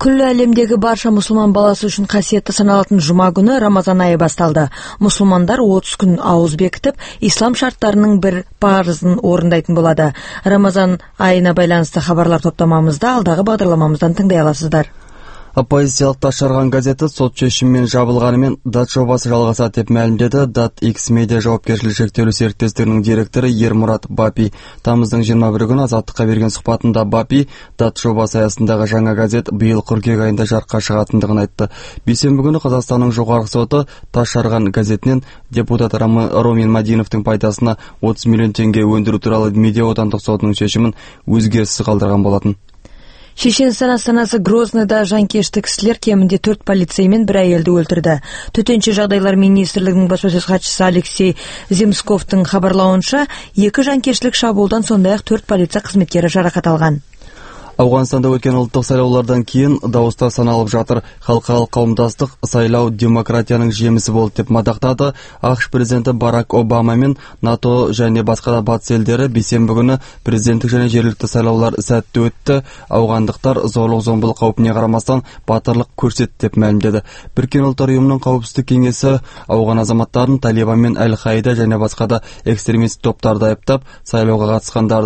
Күллі әлемдегі барша мұсылман баласы үшін қасиетті саналатын жұма күні Рамазан айы басталды. Мұсылмандар 30 күн ауыз бекітіп, ислам шарттарының бір парызын орындайтын болады. Рамазан айына байланысты хабарлар топтамамызда алдағы бағдарламамыздан тыңдай аласыздар. Оппозициялық Ташарған газеті сот шешімімен жабылғанымен дат жобасы жалғасады деп мәлімдеді. Дат X медиа жауапкершілігі шектеулі серіктестігінің директоры Ермұрат Бапи. Тамыздың 21 күні Азаттыққа берген сұхбатында Бапи дат жобасы аясындағы жаңа газет биыл қыркүйек айында жарыққа шығатындығын айтты. Бейсенбі күні Қазақстанның жоғарғы соты Ташарған газетінен депутат Ромин Мадиновтың пайдасына 30 миллион теңге өндіру туралы медиа аудандық сотының шешімін өзгеріссіз қалдырған болатын. Шешенстан астанасы Грозныйда жанкешті кісілер кемінде 4 полицей мен 1 әйелді өлтірді. Төтенше жағдайлар министрлігінің баспасөз хатшысы Алексей Земсковтың хабарлауынша, 2 жанкештілік шабуылдан сондай-ақ 4 полиция қызметкері жарақат алған. Ауғанстанда өткен ұлттық сайлаулардан кейін дауыстар саналып жатыр. Халықаралық қауымдастық сайлау демократияның жемісі болды деп мадақтады. ақш президенті Барак Обама мен НАТО және басқа да батыс елдері бейсенбі күні президенттік және жергілікті сайлаулар сәтті өтті. Ауғандықтар зорлық-зомбылық қаупіне қарамастан батырлық көрсетті деп мәлімдеді. Біріккен ұлттар ұйымының қауіпсіздік кеңесі ауған азаматтарын Талибан мен Әл-Қаида және басқа да экстремист топтарды айыптап, сайлауға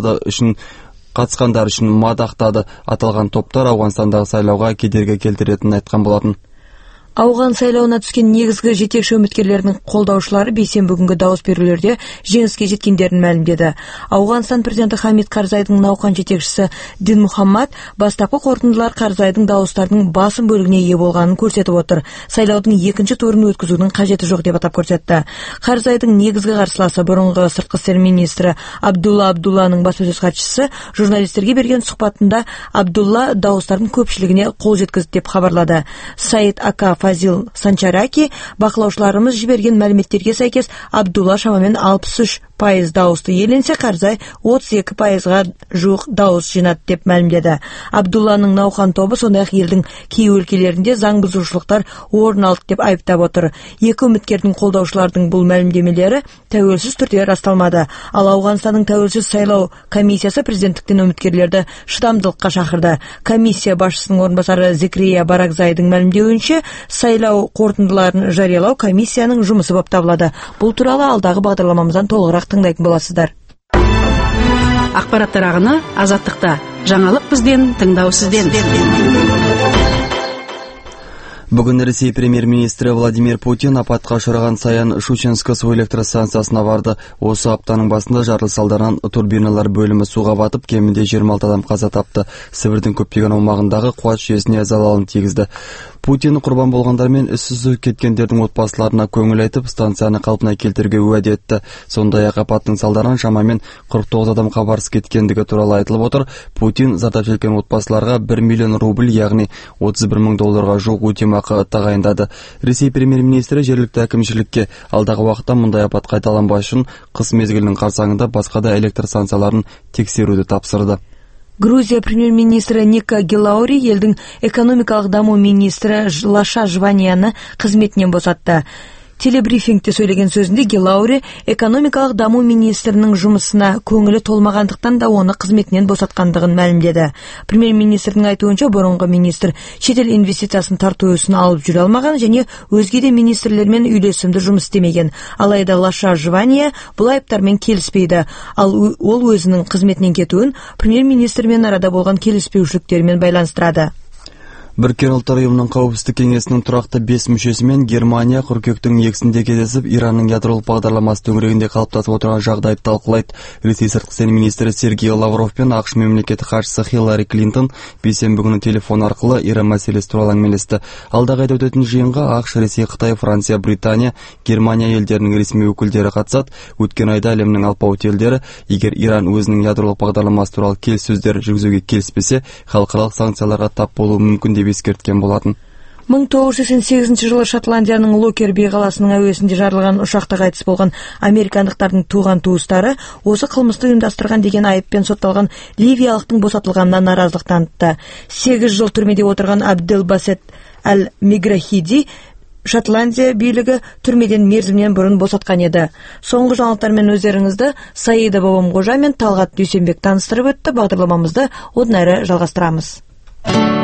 қатысқандар үшін мадақтады. Аталған топтар Ауғанстандағы сайлауға кедергі келтіретінін айтқан болатын. Ауған сайлауына түскен негізгі жетекші үміткерлердің қолдаушылары бейсенбі күнгі дауыс берулерде жеңіске жеткендерін мәлімдеді. Ауғанстан президенті Хамид Карзайдың науқан жетекшісі Дин Мухаммад бастапқы қорытындылар Карзайдың дауыстардың басым бөлігіне ие болғанын көрсетіп отыр. Сайлаудың екінші турын өткізудің қажеті жоқ деп атап көрсетті. Карзайдың негізгі қарсыласы бұрынғы сыртқы істер министрі Абдулла Абдулланың баспасөз хатшысы журналистерге берген сұхбатында Абдулла дауыстардың көпшілігіне қол жеткізді деп хабарлады. Саид Ака Фазил Санчараки, бақылаушыларымыз жіберген мәліметтерге сәйкес Абдулла шамамен 63% дауысты иеленсе, Карзай 32%-ға жуық дауыс жинады деп мәлімдеді. Абдулланың науқан тобы сондай-ақ елдің кей өлкелерінде заң бұзушылықтар орын алды деп айыптап отыр. Екі үміткердің қолдаушылардың бұл мәлімдемелері тәуелсіз түрде расталмады. Ал Ауғанстанның тәуелсіз сайлау комиссиясы президенттіктен үміткерлерді шыдамдылыққа шақырды. Комиссия басшысының орынбасары Зикрия Баракзайдың мәлімдеуінше, сайлау қорытындыларын жариялау комиссияның жұмысы болып табылады. Бұл туралы алдағы бағдарламамыздан толығырақ тыңдайтын боласыздар. Ақпараттар ағыны Азаттықта. Жаңалық бізден, тыңдау сізден. Бүгін Ресей премьер-министрі Владимир Путин апатқа ұшыраған Саян-Шучинск су электростанциясына барды. Осы аптаның басында жарылыс салдарынан турбиналар бөлімі суға батып, кемінде 26 адам қаза тапты. Сібірдің көптеген аумағындағы қуат жүйесіне залалын тигізді. Путин құрбан болғандар мен із-түзсіз кеткендердің отбасыларына көңіл айтып, станцияны қалпына келтіруге уәде етті. Сондай-ақ апаттың салдарынан шамамен 49 адам хабарсыз кеткендігі туралы айтылып отыр. Путин зардап шеккен отбасыларға 1 миллион рубль, яғни $31 мың жуық өтемақы тағайындады. Ресей премьер-министрі жергілікті әкімшілікке алдағы уақытта мұндай апат қайталанбас үшін қыс мезгілінің қарсаңында басқа да электр станцияларын тексеруді тапсырды. Грузия премьер-министрі Ника Гелаури елдің экономикалық даму министрі Лаша Жванияны қызметінен босатты. Телебрифингте сөйлеген сөзінде Гелаури экономикалық даму министрінің жұмысына көңілі толмағандықтан да оны қызметінен босатқандығын мәлімдеді. Премьер-министрдің айтуынша бұрынғы министр шетел инвестициясын тарту ісін алып жүре алмаған және өзге де министрлермен үйлесімді жұмыс істемеген. Алайда Лаша Жвания бұл айыптармен келіспейді. Ал ол өзінің қызметінен кетуін премьер-министрмен арада болған келіспеушіліктермен байланыстырады. Біріккен ұлттар ұйымының қауіпсіздік кеңесінің тұрақты 5 мүшесімен Германия қыркүйектің 2-сінде кездесіп, Иранның ядролық бағдарламасы төңірегінде қалыптасып отырған жағдайды талқылайды. Ресей сыртқы істер министрі Сергей Лавров пен ақш мемлекеттік хатшысы Хиллари Клинтон бейсенбі күні телефон арқылы Иран мәселесі туралы әңгімелесті. Алдағы айда өтетін жиынға ақш, Ресей, Қытай, Франция, Британия, Германия елдерінің ресми өкілдері қатысады. Өткен айда әлемнің алпауыт елдері, егер Иран өзінің ядролық бағдарламасы туралы келіссөздер жүргізуге келіспесе, халықаралық санкцияларға тап болуы мүмкін деп ескерткен болатын. 1988 жылы Шотландияның Локерби қаласының әуесінде жарылған ұшақта қайтыс болған американдықтардың туған-туыстары осы қылмысты ұйымдастырған деген айыппен сотталған ливиялықтың босатылғанына наразылық танытты. 8 жыл түрмеде отырған Абдел Басет Әл-Миграхиди Шотландия билігі түрмеден мерзімнен бұрын босатқан еді. Соңғы жаңалықтармен өздеріңізді Саида Бабамқожа мен Талғат Дүйсенбек таныстырып өтті. Бағдарламамызды одан әрі жалғастырамыз.